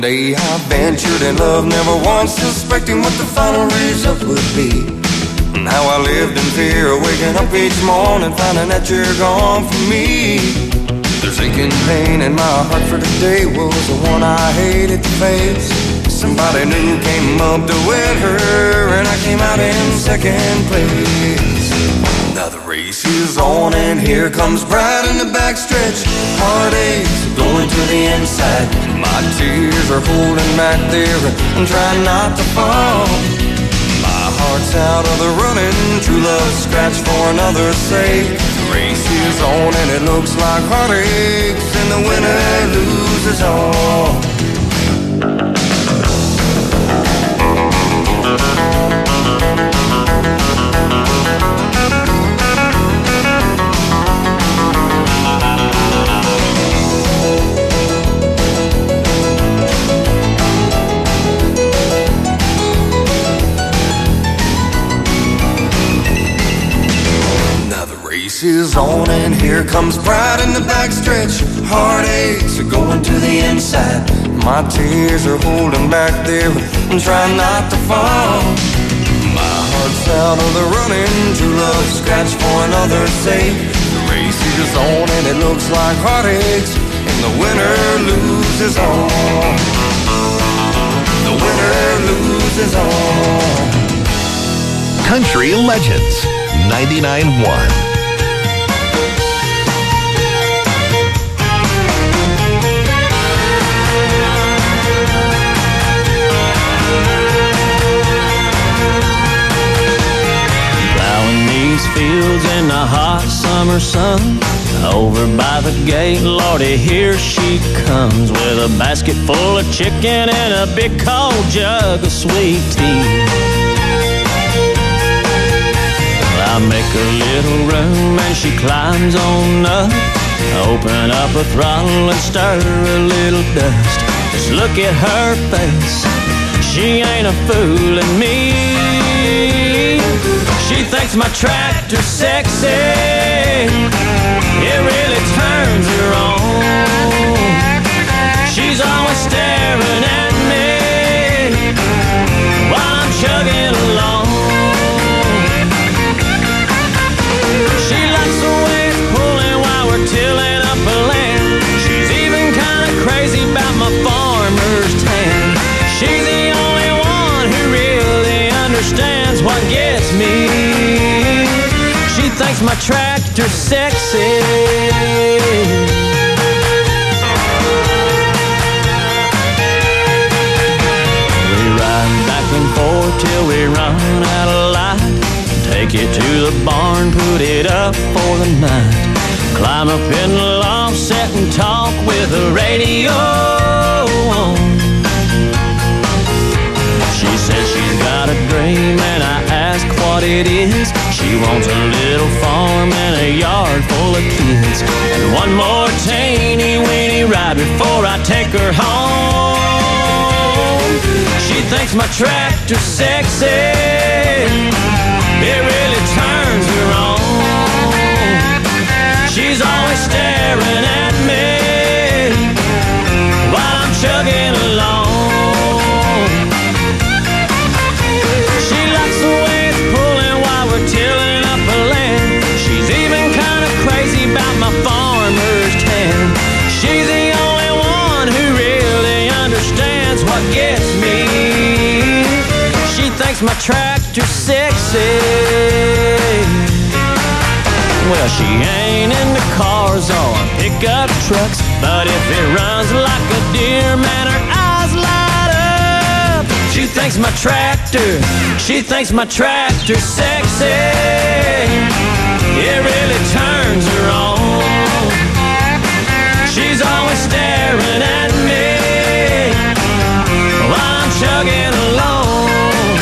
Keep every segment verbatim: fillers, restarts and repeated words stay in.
Day I ventured in love, never once suspecting what the final result would be. And how I lived in fear, waking up each morning, finding that you're gone from me. There's aching pain in my heart for today was the one I hated to face. Somebody new came up to wed her, and I came out in second place. Now the race is on, and here comes Brad in the backstretch. Heartaches going to the inside. My tears are holding back there and trying not to fall. My heart's out of the running, true love scratched for another's sake. The race is on and it looks like heartaches, and the winner loses all. Is on and here comes pride in the backstretch. Heartaches are going to the inside. My tears are holding back there and trying not to fall. My heart's out of the running, true love scratched for another's sake. The race is on and it looks like heartaches, and the winner loses all. The winner loses all. Country Legends ninety-nine point one. Fields in the hot summer sun, over by the gate, Lordy, here she comes, with a basket full of chicken and a big cold jug of sweet tea. I make a little room and she climbs on up, open up a throttle and stir a little dust. Just look at her face, she ain't a fooling me. She thinks my tractor's sexy, it really turns her on. She's always staring at me while I'm chugging along. She likes the way it's pulling while we're tilling up a land. She's even kind of crazy about my farmer's tan. She's the only one who really understands what gets me. She thinks my tractor's sexy. We ride back and forth till we run out of light. Take it to the barn, put it up for the night. Climb up in the loft, sit and talk with the radio on. She says she's got a dream and I ask what it is. She wants a little farm and a yard full of kids, and one more teeny weeny ride before I take her home. She thinks my tractor's sexy, it really turns her on. She's always staring at me while I'm chugging along. Tilling up a land. She's even kind of crazy about my farmer's tan. She's the only one who really understands what gets me. She thinks my tractor's sexy. Well, she ain't into cars or pickup trucks, but if it runs like a deer, man, her eyes light up. She thinks my tractor, she thinks my tractor's sexy. It really turns her on. She's always staring at me while I'm chugging along.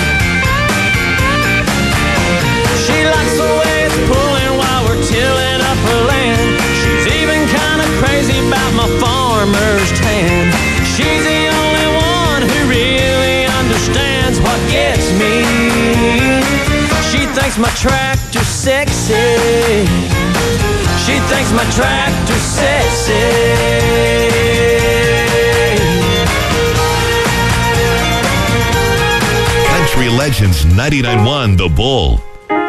She likes the way it's pulling while we're tilling up her land. She's even kind of crazy about my farmer's tan. She's the only one who really understands what gets me. She thinks my tractor's sexy. She thinks my tractor's sexy. Country Legends ninety-nine point one The Bull.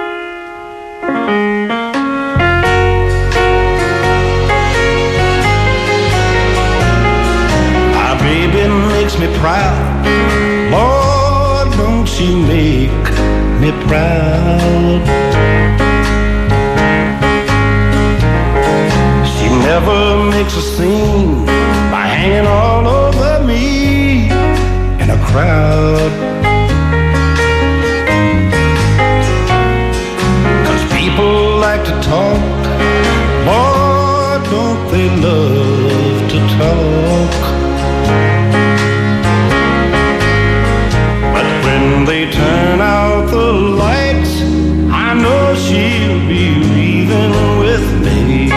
My baby makes me proud. Lord, don't she make me proud. She never makes a scene by hanging all over me in a crowd. 'Cause people like to talk, Lord, don't they love to talk. But when they turn out the lights, I know she'll be leaving with me.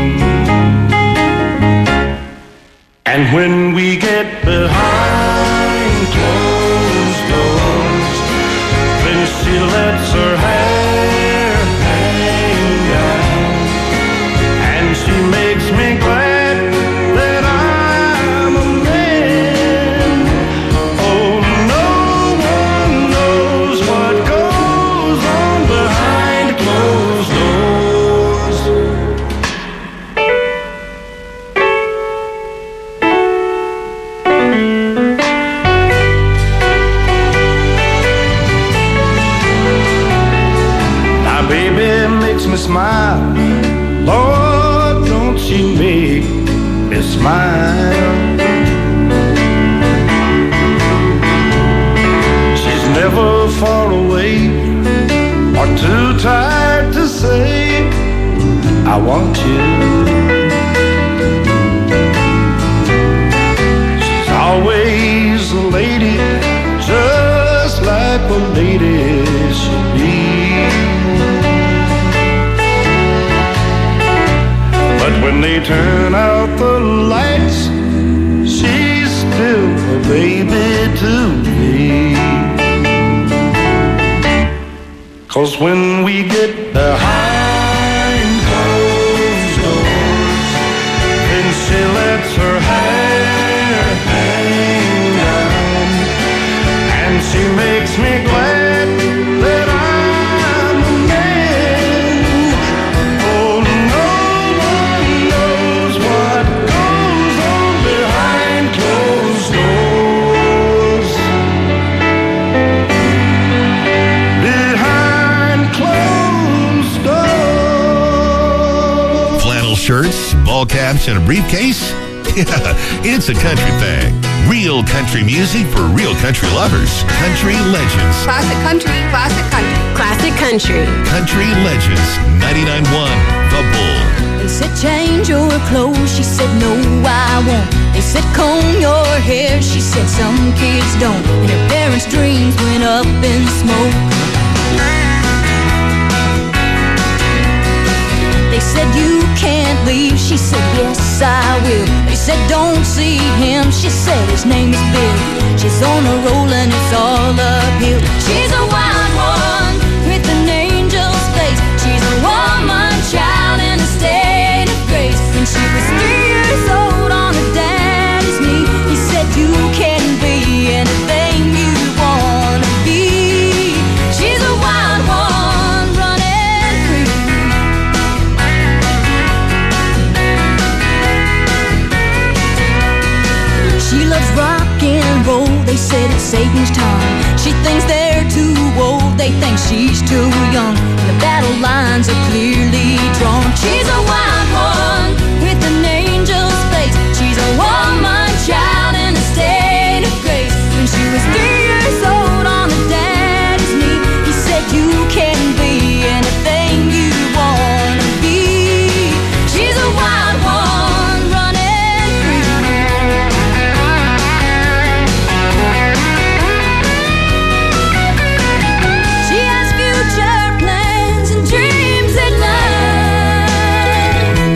And when we get behind closed doors, then she lets her hair hang down, and she makes me glad that I'm a man. Oh, no one knows what goes on behind closed doors. My baby makes me smile. Lord, don't she make me smile. She's never far away or too tired to say, I want you. She's always a lady, just like a lady should be. But when they turn out the lights, she's still a baby to me. 'Cause when we get behind closed doors, then she lets her hair hang down, and she makes me glad that I'm a man. Oh, no one knows what goes on behind closed doors. Behind closed doors. Flannel shirts, ball caps, and a briefcase? Yeah, it's a country thing. Real country music for real country lovers. Country Legends. Classic country, classic country. Classic country. Country Legends ninety-nine point one The Bull. They said change your clothes, she said no I won't. They said comb your hair, she said some kids don't. And her parents' dreams went up in smoke. They said you can't leave, she said yes I will. They said don't see him, she said his name is Bill. She's on a roll and it's all uphill. She's a wild one with an angel's face. She's a woman child in a state of grace. When she was three years old on her daddy's knee, he said you can be anything you wanna be. She's a wild one running free. She loves rock and roll, they said it's Satan's time. She thinks they're too old, they think she's too young. And the battle lines are clearly drawn. She's a wild one with an angel's face. She's a woman child in a state of grace. When she was three years old on her daddy's knee, he said you can be anything you wanna be. She's a wild one running free. She has future plans and dreams at night.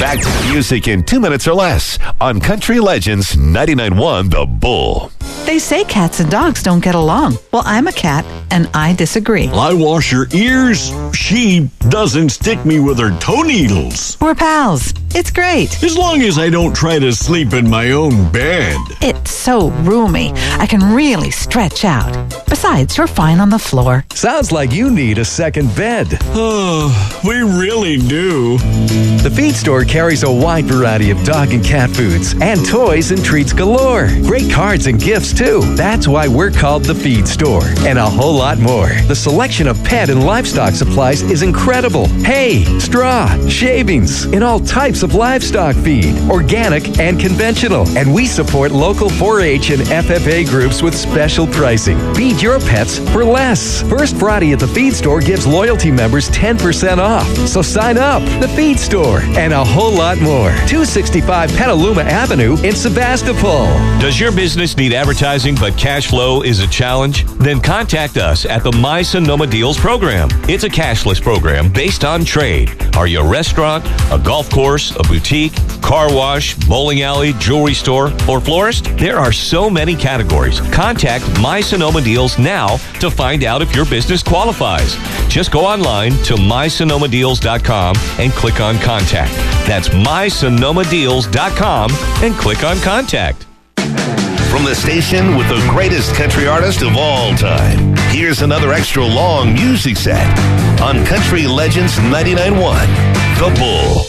Back to the music in two minutes or less on Country Legends ninety-nine point one The Bull. They say cats and dogs don't get along. Well, I'm a cat, and I disagree. I wash her ears. She doesn't stick me with her toe needles. We're pals. It's great. As long as I don't try to sleep in my own bed. It's so roomy. I can really stretch out. Besides, you're fine on the floor. Sounds like you need a second bed. Oh, we really do. The Feed Store carries a wide variety of dog and cat foods and toys and treats galore. Great cards and gifts, too. That's why we're called The Feed Store. And a whole lot more. The selection of pet and livestock supplies is incredible. Hay, straw, shavings, and all types of livestock feed, organic and conventional. And we support local four H and F F A groups with special pricing. Feed your pets for less. First Friday at The Feed Store gives loyalty members ten percent off. So sign up. The Feed Store. And a whole lot more. two sixty-five Petaluma Avenue in Sebastopol. Does your business need advertising but cash flow is a challenge? Then contact us at the My Sonoma Deals program. It's a cashless program based on trade. Are you a restaurant, a golf course, a boutique, car wash, bowling alley, jewelry store, or florist? There are so many categories. Contact My Sonoma Deals now to find out if your business qualifies. Just go online to my sonoma deals dot com and click on Contact. That's my sonoma deals dot com and click on Contact. From the station with the greatest country artist of all time, here's another extra long music set on Country Legends ninety-nine point one The Bull.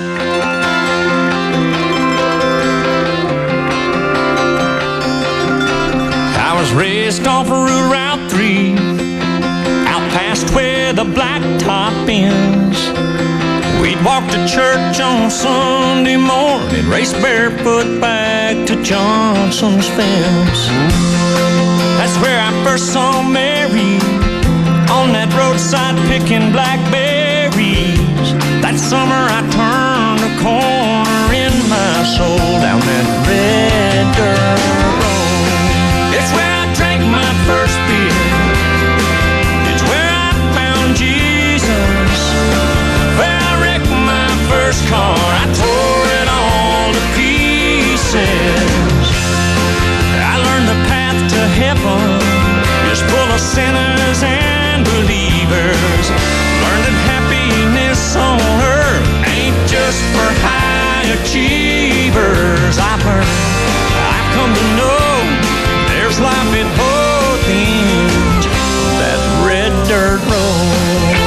I was raised off of Route three, out past where the blacktop ends. We'd walk to church on Sunday morning, race barefoot back to Johnson's fence. That's where I first saw Mary, on that roadside picking blackberries. That summer I turned a corner in my soul down that red dirt road. It's where I drank my first beer. It's where I found Jesus. Where I wrecked my first car, I tore it all to pieces. I learned the path to heaven is full of sinners and believers. Learned that happiness on earth ain't just for high achievers. I've learned, I've come to know there's life at both ends of that red dirt road.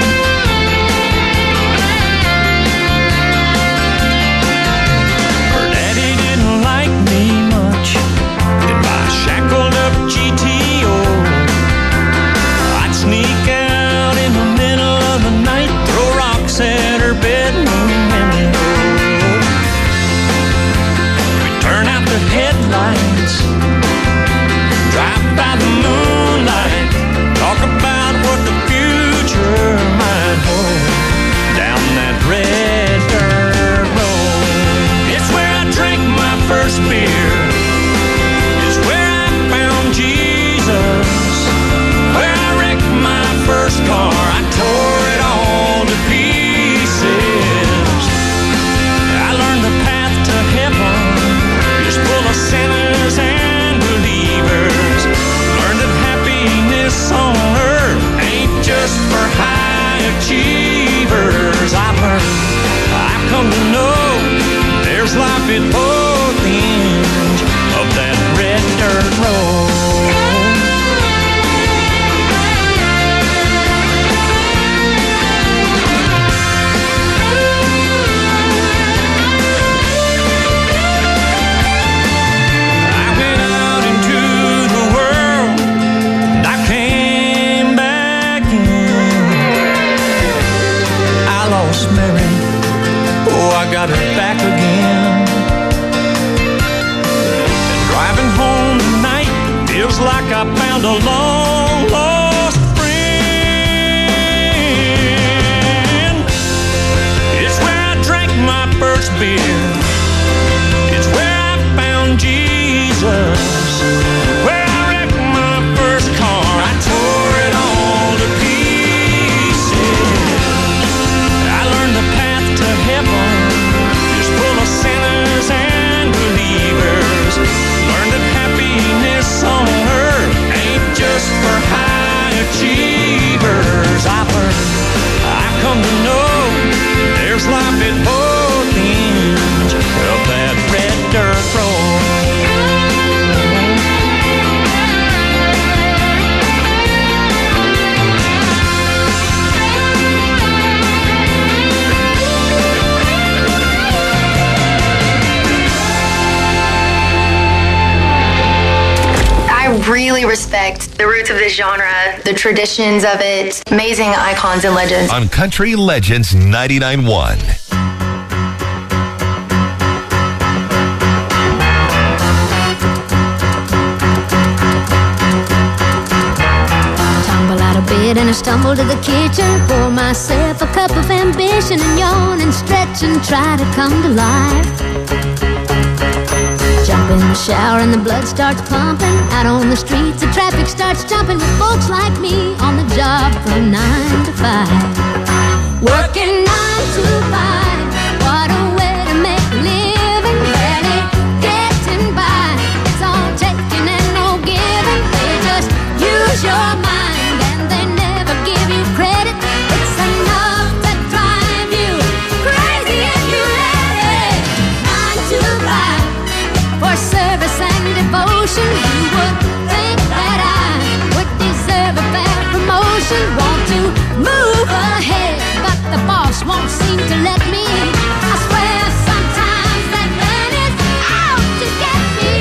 Her daddy didn't like me much in my shackled up G T O. I'd sneak out in the middle of the night, throw rocks at her bedroom window. We'd turn out the headlights, drive by the moonlight, talk about what the future might hold down that red dirt road. It's where I drank my first beer. It's where I found Jesus. Where I wrecked my first car, I tore it all to pieces. I learned the path to heaven is full of sinners and believers. Learned that happiness on earth ain't just for high achievers. I've learned, I've come to know there's life at both ends of that red dirt road. Mary, oh, I got her back again. And driving home tonight feels like I found a long lost friend. It's where I drank my first beer. It's where I found Jesus. Where I wrecked my first car, I tore it all to pieces. The path to heaven sinners and believers. Learn that happiness on earth ain't just for high achievers. I've learned, I've come to know there's life at both ends of that red dirt road. I really respect the roots of this genre, the traditions of it, amazing icons and legends. On Country Legends ninety-nine point one. Tumble out of bed and I stumble to the kitchen, pour myself a cup of ambition and yawn and stretch and try to come to life. Jump in the shower and the blood starts pumping. Out on the streets the traffic starts jumping with folks like me on the job from nine to five. Working nine to five, what a way to make a living. Barely getting by, it's all taking and no giving. They just use your mind and they never give you credit. It's enough to drive you crazy if you let it. Nine to five, for service and devotion, you would think that I would deserve a fair promotion. Want to move ahead, but the boss won't seem to let me. I swear sometimes that man is out to get me.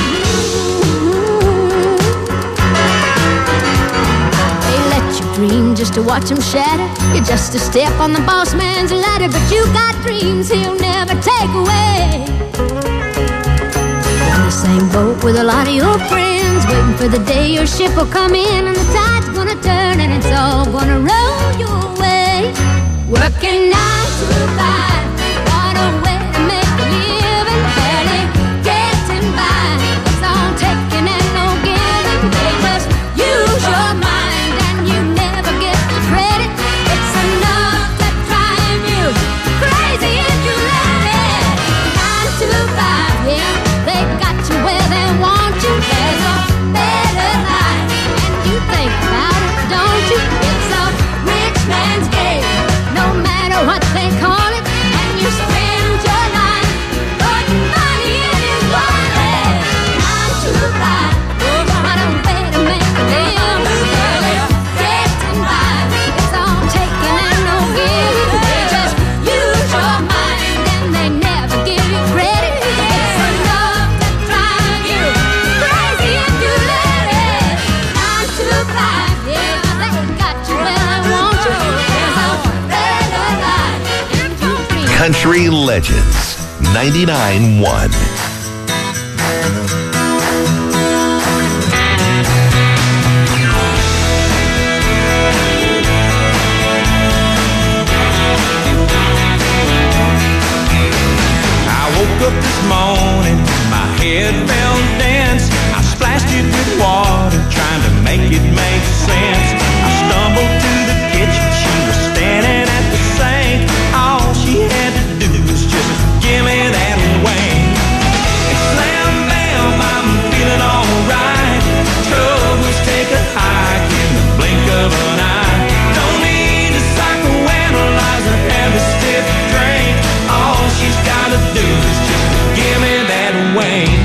They let you dream just to watch him shatter. You're just a step on the boss man's ladder, but you got dreams he'll never take away. In the same boat with a lot of your friends, waiting for the day your ship will come in and the tide's gonna turn and it's all gonna roll your way. Working nine to five, what a way to make a living. Barely getting by, it's all taking and no giving. They just use your mind and you never get the credit. It's enough to drive you crazy if you let it. Nine to five, yeah, they got you where they want you. There's a better life, and you think about it, don't you? It's a rich man's game, no matter what they call it. And you spend your life putting money in his wallet. Nine to five, what a way to make a living. Barely getting by, it's all taking and no giving. They just use your mind and they never give you credit. It's enough to drive you crazy if you let it. Nine to five, yeah, they got you where they want you. There's a better life if you dream. Country Legends ninety-nine point one. I woke up this morning, my head felt dense. I splashed it with water, trying to make it make sense. I stumbled to the kitchen, she was standing at the sink. All she had to do was just give me that wing. And slam bam, I'm feeling alright. Troubles take a hike in the blink of an eye. Don't need to psychoanalyze or have a stiff drink. All she's gotta do is just give me that wing.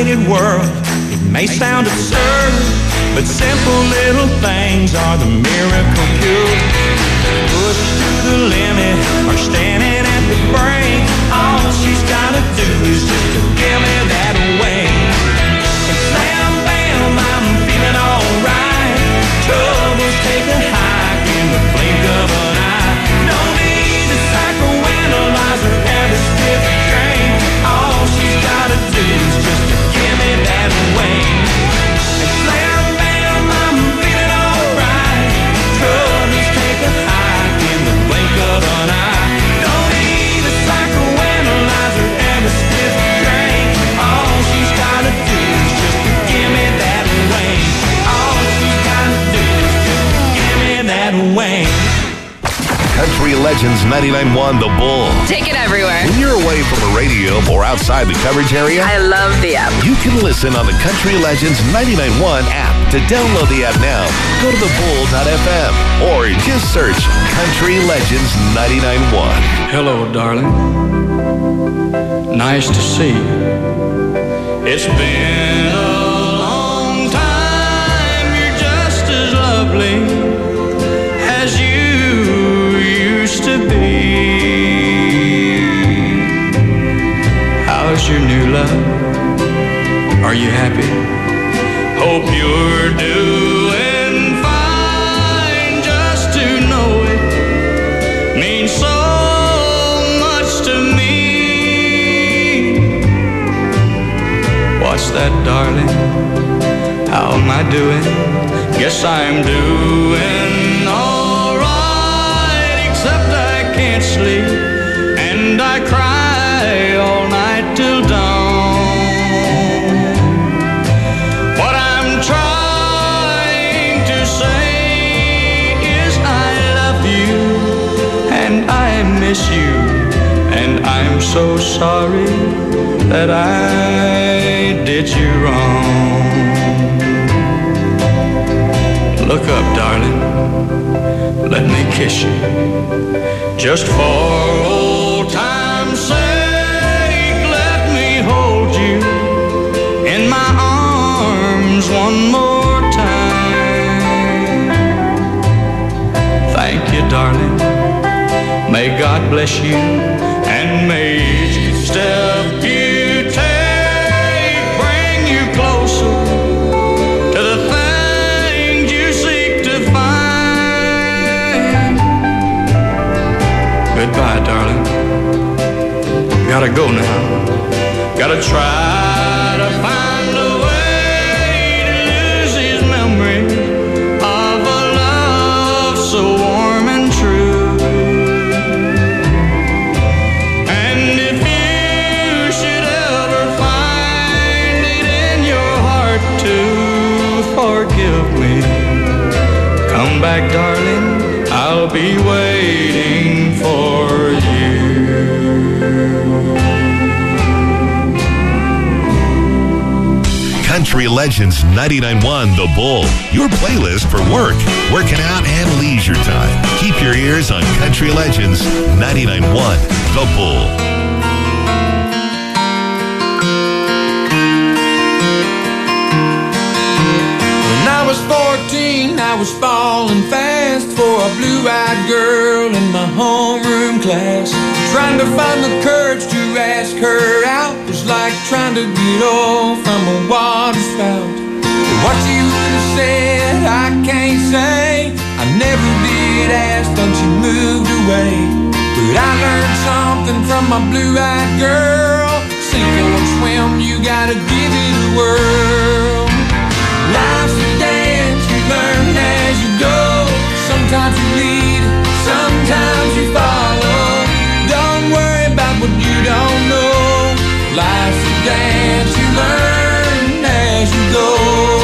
complicated world. It may sound absurd, but simple little things are the miracle cure. Pushed to the limit or standing at the brink, all she's gotta do is just to give me that wing. And bam, bam, I'm feeling alright. Troubles take a hike in the blink of an eye. No need to psychoanalyze or have a stiff drink. All she's gotta do is just to give me that wing. And bam, bam, I'm feeling alright. Troubles take a hike in the blink of an eye. No need to psychoanalyze or have a stiff drink. All she's gotta do is just to give me that wing. All she's gotta do is just to give me that wing. Country Legends ninety-nine point one The Bull. Take it everywhere. When you're away from a radio or outside the coverage area, I love the app. You can listen on the Country Legends ninety-nine point one app. To download the app now, go to the bull dot f m or just search Country Legends ninety-nine point one. Hello, darling. Nice to see you. It's been a long time. You're just as lovely as you used to be. How's your new love? Are you happy? Hope you're doing fine. Just to know it means so much to me. What's that, darling? How am I doing? Guess I'm doing all right, except I can't sleep and I cry all night till dawn. What I'm trying to say is I love you and I miss you, and I'm so sorry that I did you wrong. Look up, darling, let me kiss you, just for old time's sake. Let me hold you in my arms one more time. Thank you, darling. May God bless you, and may each step you take bring you closer to the things you seek to find. Goodbye, darling. Gotta go now. Gotta try to find a way to lose his memory of a love so warm and true. And if you should ever find it in your heart to forgive me, come back, darling, I'll be waiting for you. Country Legends ninety-nine point one The Bull. Your playlist for work, working out, and leisure time. Keep your ears on Country Legends ninety-nine point one The Bull. When I was fourteen, I was falling fast for a blue-eyed girl in my homeroom class. Trying to find the courage to ask her out was like trying to get oil from a water spout. What she would have said, I can't say. I never did ask, then she moved away. But I learned something from my blue-eyed girl. Sink or swim, you gotta give it a whirl. Life's a dance, you learn as you go. Sometimes you lead, sometimes you follow. Don't worry about what you don't know. Life's a dance, you learn as you go.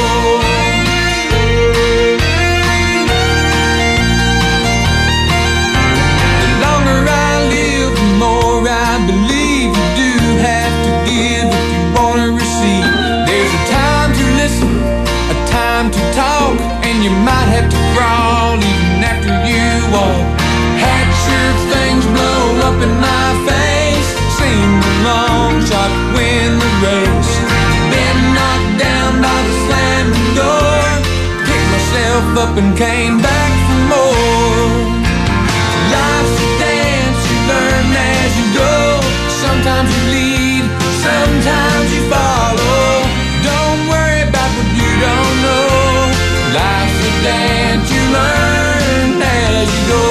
The longer I live, the more I believe you do have to give if you want to receive. There's a time up and came back for more. Life's a dance, you learn as you go. Sometimes you lead, sometimes you follow. Don't worry about what you don't know. Life's a dance, you learn as you go.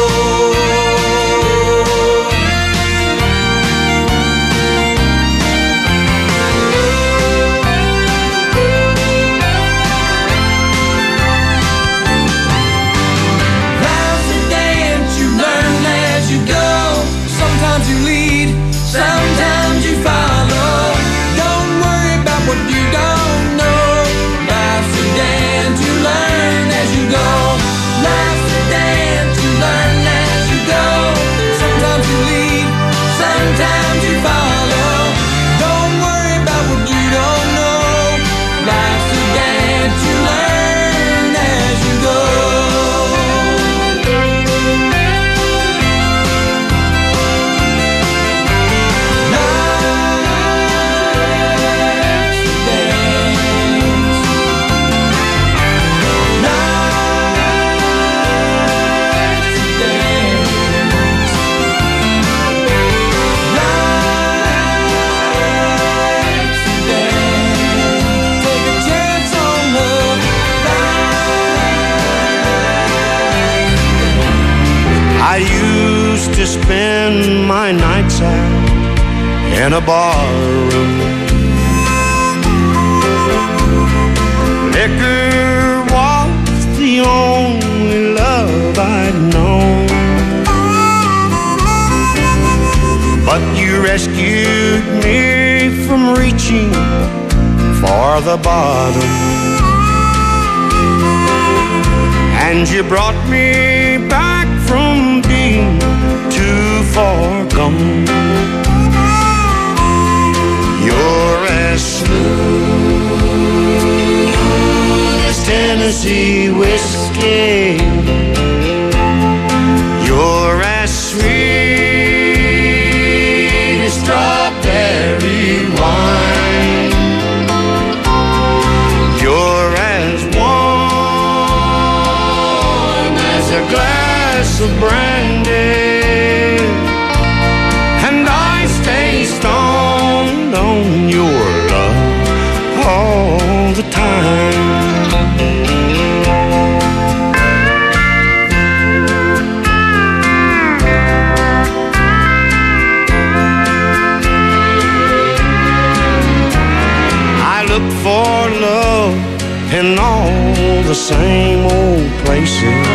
Sometimes you lead, sometimes you follow. Don't worry about what you don't know. Life's a dance, you learn as you go. Life's a dance, you learn as you go. Sometimes you lead, sometimes you follow. Don't worry about what you don't know. Life's a dance, you learn as you go. I used to spend my nights out in a bar room. Liquor was the only love I'd known. But you rescued me from reaching for the bottom, and you brought me back from being too far gone. You're as smooth as Tennessee whiskey. You're as sweet as strawberry wine. You're as warm as a glass of brandy, and I stay stoned on your love all the time. I look for love in all the same old places.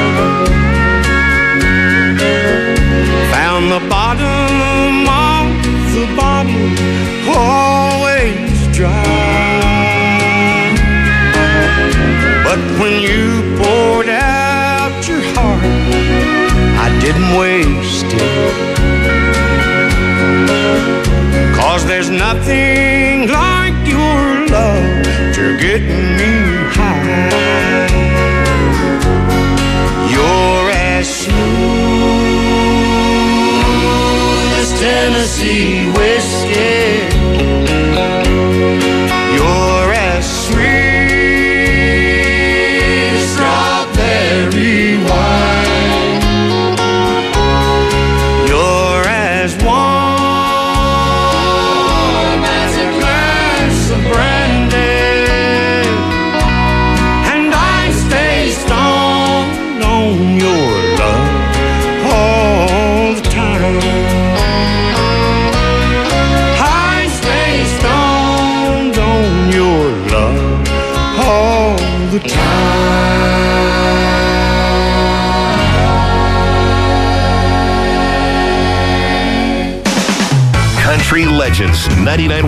Found the bottom of the bottle always dry. But when you poured out your heart, I didn't waste it. 'Cause there's nothing like your love to get me high. You're as smooth as Tennessee whiskey. You're as sweet as strawberry wine. You're as warm as a glass of brandy, and I stay stoned on your love all the time. I stay stoned on your love all the time. Country Legends ninety-nine